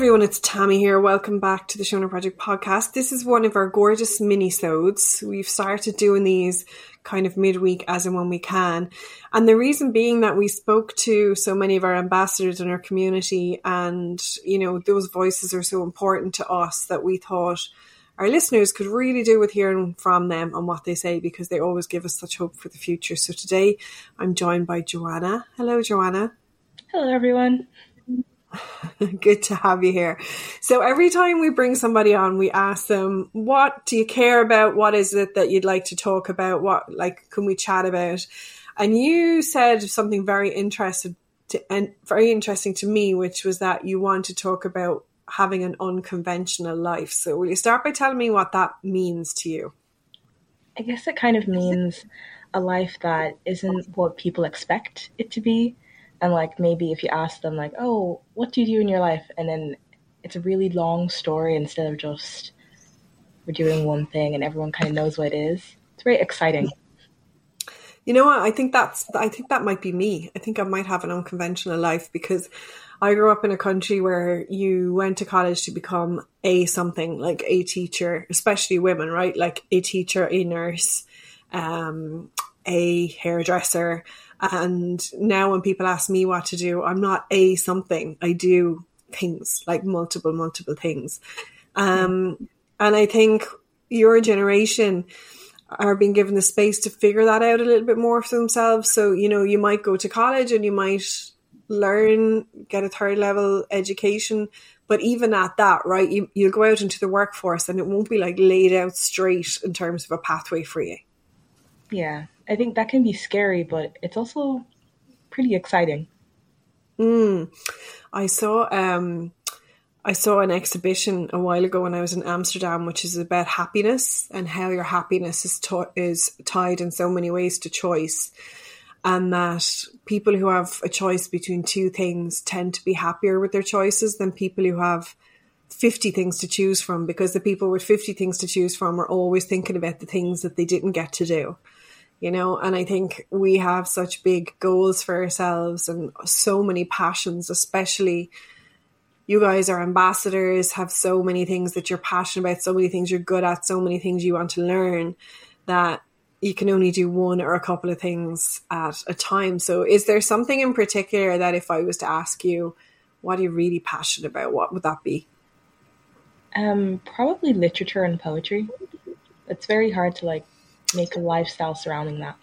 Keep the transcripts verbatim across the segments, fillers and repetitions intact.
everyone, it's Tammy here. Welcome back to the Shona Project podcast. This is one of our gorgeous mini-sodes. We've started doing these kind of midweek as and when we can. And the reason being that we spoke to so many of our ambassadors in our community, and, you know, those voices are so important to us that we thought our listeners could really do with hearing from them and what they say, because they always give us such hope for the future. So today I'm joined by Joanna. Hello, Joanna. Hello, everyone. Good to have you here. So every time we bring somebody on, we ask them, what do you care about? What is it that you'd like to talk about? What, like, can we chat about? And you said something very interesting to, and very interesting to me, which was that you want to talk about having an unconventional life. So will you start by telling me what that means to you? I guess it kind of means a life that isn't what people expect it to be. And like maybe if you ask them like, oh, what do you do in your life? And then it's a really long story instead of just we're doing one thing and everyone kind of knows what it is. It's very exciting. You know what? I think that's, I think that might be me. I think I might have an unconventional life because I grew up in a country where you went to college to become a something, like a teacher, especially women, right? Like a teacher, a nurse, um, a hairdresser. And now when people ask me what to do, I'm not a something. I do things, like multiple, multiple things. Um, and I think your generation are being given the space to figure that out a little bit more for themselves. So, you know, you might go to college and you might learn, get a third level education. But even at that, right, you, you'll go out into the workforce and it won't be like laid out straight in terms of a pathway for you. Yeah, I think that can be scary, but it's also pretty exciting. Mm. I saw um, I saw an exhibition a while ago when I was in Amsterdam, which is about happiness and how your happiness is t- is tied in so many ways to choice, and that people who have a choice between two things tend to be happier with their choices than people who have fifty things to choose from, because the people with fifty things to choose from are always thinking about the things that they didn't get to do. You know, and I think we have such big goals for ourselves and so many passions, especially you guys are ambassadors, have so many things that you're passionate about, so many things you're good at, so many things you want to learn, that you can only do one or a couple of things at a time. So is there something in particular that if I was to ask you, what are you really passionate about, what would that be? Um, probably literature and poetry. It's very hard to like make a lifestyle surrounding that.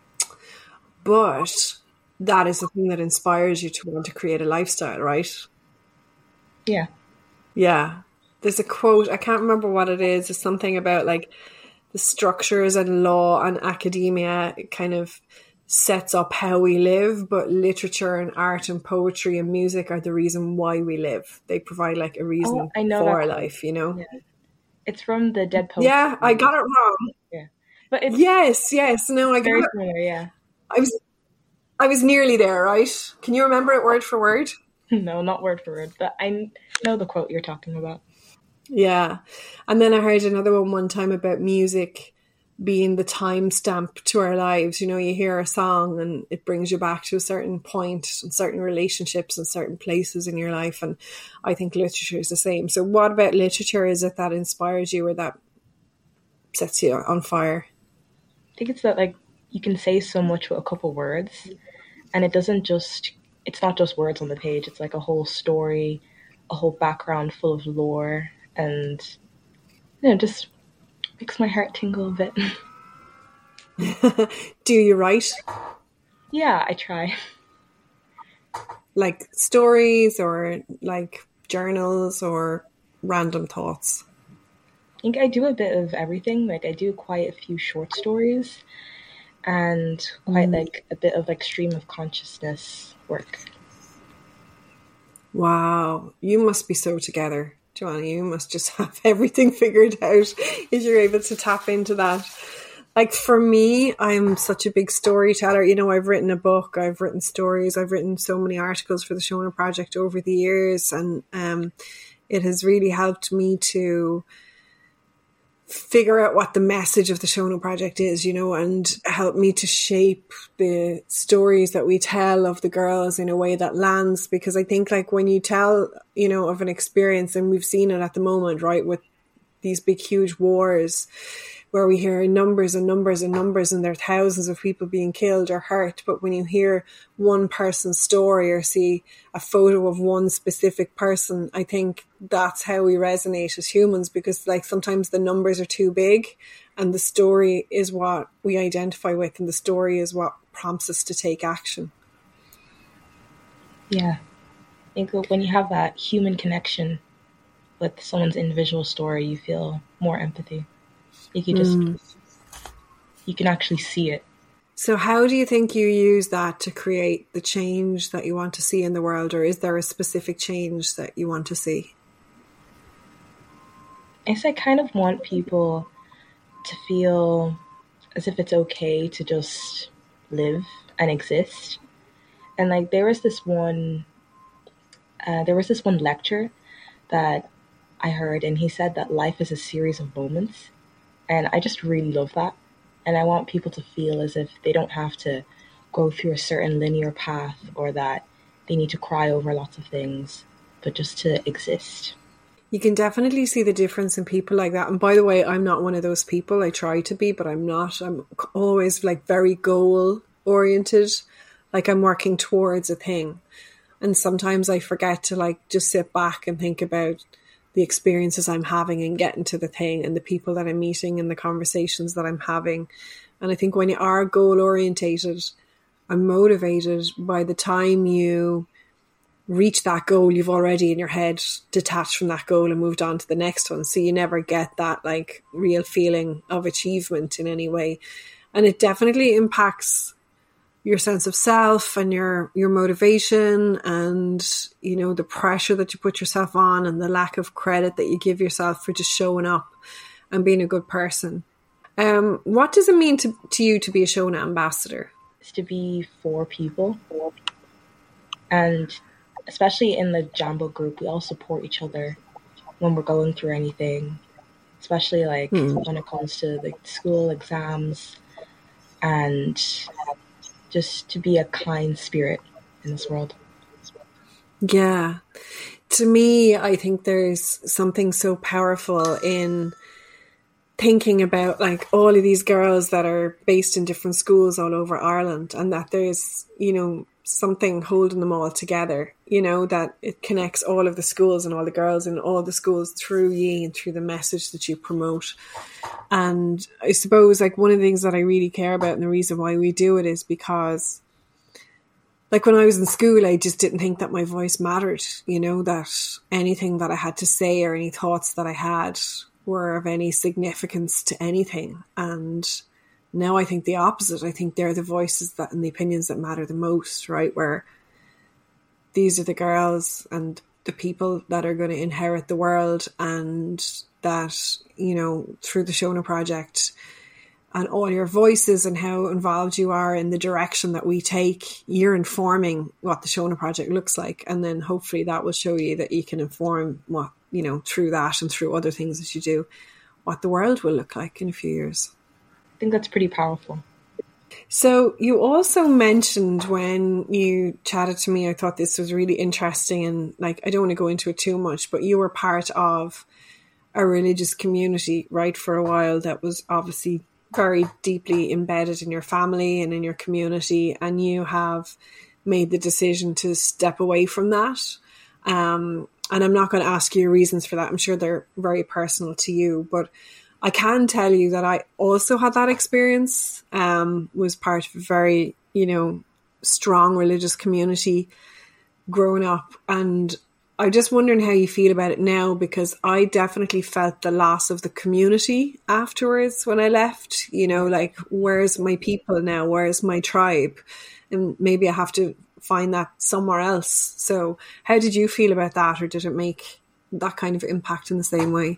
But that is the thing that inspires you to want to create a lifestyle, right? Yeah. Yeah. There's a quote, I can't remember what it is. It's something about like the structures and law and academia. It kind of sets up how we live, but literature and art and poetry and music are the reason why we live. They provide like a reason oh, I know for our quote. life, you know? Yeah. It's from the Dead Poets. Yeah, I got it wrong. Yeah. But it's yes, yes. No, I got very it. similar, yeah. I was I was nearly there, right? Can you remember it word for word? No, not word for word, but I know the quote you're talking about. Yeah. And then I heard another one one time about music being the timestamp to our lives. You know, you hear a song and it brings you back to a certain point and certain relationships and certain places in your life. And I think literature is the same. So what about literature is it that inspires you or that sets you on fire? I think it's that like you can say so much with a couple words, and it doesn't just, it's not just words on the page. It's like a whole story, a whole background full of lore, and you know, just makes my heart tingle a bit. Do you write? Yeah, I try. Like stories or like journals or random thoughts? I think I do a bit of everything. Like I do quite a few short stories and quite mm. like a bit of like stream of consciousness work. Wow, you must be so together, Joanna. You must just have everything figured out if you're able to tap into that. Like for me, I'm such a big storyteller. You know, I've written a book, I've written stories, I've written so many articles for the Shona Project over the years, and um, it has really helped me to figure out what the message of the Shona Project is, you know, and help me to shape the stories that we tell of the girls in a way that lands. Because I think like when you tell, you know, of an experience, and we've seen it at the moment, right, with these big, huge wars where we hear numbers and numbers and numbers and there are thousands of people being killed or hurt. But when you hear one person's story or see a photo of one specific person, I think that's how we resonate as humans, because like sometimes the numbers are too big and the story is what we identify with, and the story is what prompts us to take action. Yeah. I think when you have that human connection with someone's individual story, you feel more empathy. You can just, mm. you can actually see it. So how do you think you use that to create the change that you want to see in the world? Or is there a specific change that you want to see? I guess I kind of want people to feel as if it's okay to just live and exist. And like there was this one, uh, there was this one lecture that I heard, and he said that life is a series of moments. And I just really love that. And I want people to feel as if they don't have to go through a certain linear path, or that they need to cry over lots of things, but just to exist. You can definitely see the difference in people like that. And by the way, I'm not one of those people. I try to be, but I'm not. I'm always like very goal oriented. Like I'm working towards a thing. And sometimes I forget to like just sit back and think about the experiences I'm having and getting to the thing, and the people that I'm meeting and the conversations that I'm having. And I think when you are goal orientated and motivated, by the time you reach that goal, you've already in your head detached from that goal and moved on to the next one. So you never get that like real feeling of achievement in any way. And it definitely impacts your sense of self and your, your motivation, and, you know, the pressure that you put yourself on, and the lack of credit that you give yourself for just showing up and being a good person. Um, what does it mean to, to you to be a Shona ambassador? It's to be for people. And especially in the Jambo group, we all support each other when we're going through anything, especially like hmm. when it comes to the school exams, and just to be a kind spirit in this world. Yeah. To me, I think there's something so powerful in thinking about like all of these girls that are based in different schools all over Ireland, and that there's, you know, something holding them all together, you know, that it connects all of the schools and all the girls in all the schools through you and through the message that you promote. And I suppose like one of the things that I really care about, and the reason why we do it, is because like when I was in school, I just didn't think that my voice mattered, you know, that anything that I had to say or any thoughts that I had were of any significance to anything. And now I think the opposite. I think they're the voices that and the opinions that matter the most, right? Where these are the girls and the people that are going to inherit the world, and that, you know, through the Shona Project and all your voices and how involved you are in the direction that we take, you're informing what the Shona Project looks like. And then hopefully that will show you that you can inform what, you know, through that and through other things that you do, what the world will look like in a few years. I think that's pretty powerful. So you also mentioned when you chatted to me, I thought this was really interesting, and like, I don't want to go into it too much, but you were part of a religious community, right, for a while that was obviously very deeply embedded in your family and in your community, and you have made the decision to step away from that. Um, and I'm not going to ask you your reasons for that. I'm sure they're very personal to you, but I can tell you that I also had that experience, um, was part of a very, you know, strong religious community growing up. And I'm just wondering how you feel about it now, because I definitely felt the loss of the community afterwards when I left, you know, like, where's my people now? Where's my tribe? And maybe I have to find that somewhere else. So how did you feel about that? Or did it make that kind of impact in the same way?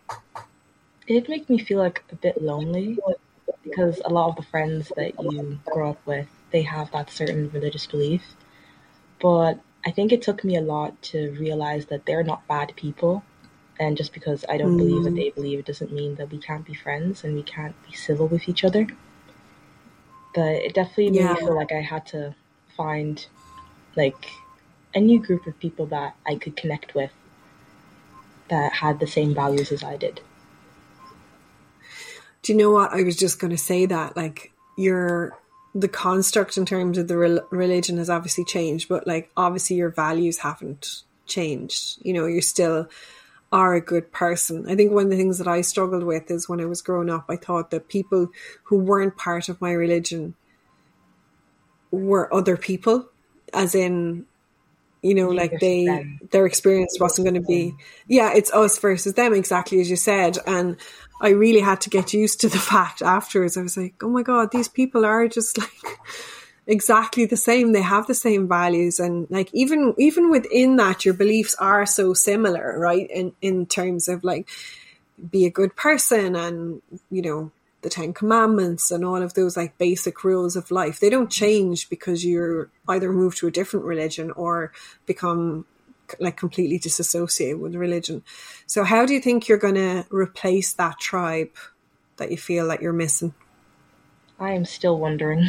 It did make me feel like a bit lonely, because a lot of the friends that you grow up with, they have that certain religious belief. But I think it took me a lot to realize that they're not bad people. And just because I don't believe that they believe, it doesn't mean that we can't be friends and we can't be civil with each other. But it definitely made Yeah. me feel like I had to find like a new group of people that I could connect with that had the same values as I did. Do you know what? I was just going to say that, like, your the construct in terms of the re- religion has obviously changed, but like obviously your values haven't changed. You know, you still are a good person. I think one of the things that I struggled with is when I was growing up, I thought that people who weren't part of my religion were other people, as in, you know, You like versus they, them. their experience wasn't going to be, yeah, it's us versus them, exactly as you said. And I really had to get used to the fact afterwards. I was like, oh my God, these people are just like exactly the same. They have the same values. And like, even, even within that, your beliefs are so similar, right? In, in terms of like, be a good person and, you know, the Ten Commandments and all of those like basic rules of life. They don't change because you're either moved to a different religion or become like completely disassociated with religion. So how do you think you're going to replace that tribe that you feel like you're missing? I am still wondering.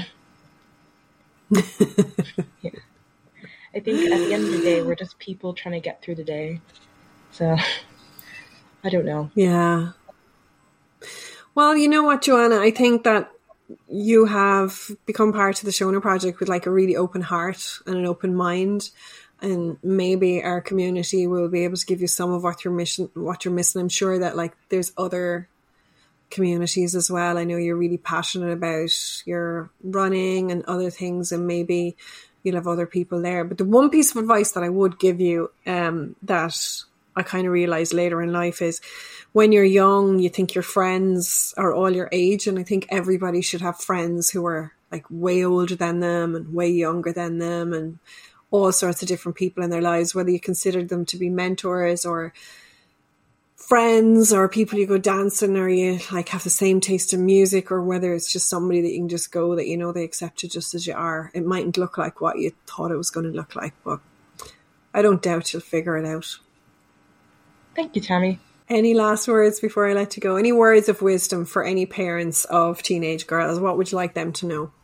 Yeah. I think at the end of the day, we're just people trying to get through the day. So I don't know. Yeah. Well, you know what, Joanna, I think that you have become part of the Shona Project with like a really open heart and an open mind. And maybe our community will be able to give you some of what you're missing. What you're missing. I'm sure that like there's other communities as well. I know you're really passionate about your running and other things, and maybe you'll have other people there. But the one piece of advice that I would give you, um, that I kind of realized later in life is, when you're young, you think your friends are all your age, and I think everybody should have friends who are like way older than them and way younger than them, and all sorts of different people in their lives, whether you consider them to be mentors or friends or people you go dancing or you like have the same taste in music, or whether it's just somebody that you can just go that you know they accept you just as you are. It mightn't look like what you thought it was going to look like, but I don't doubt you'll figure it out. Thank you, Tammy. Any last words before I let you go? Any words of wisdom for any parents of teenage girls? What would you like them to know?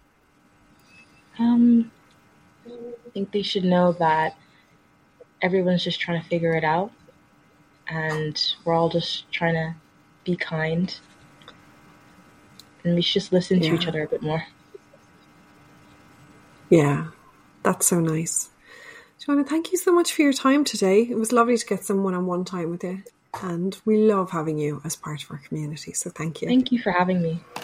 Um, I think they should know that everyone's just trying to figure it out, and we're all just trying to be kind, and we should just listen Yeah. to each other a bit more. Yeah, that's so nice. Joanna, thank you so much for your time today. It was lovely to get some one-on-one time with you, and we love having you as part of our community, so thank you. Thank you for having me.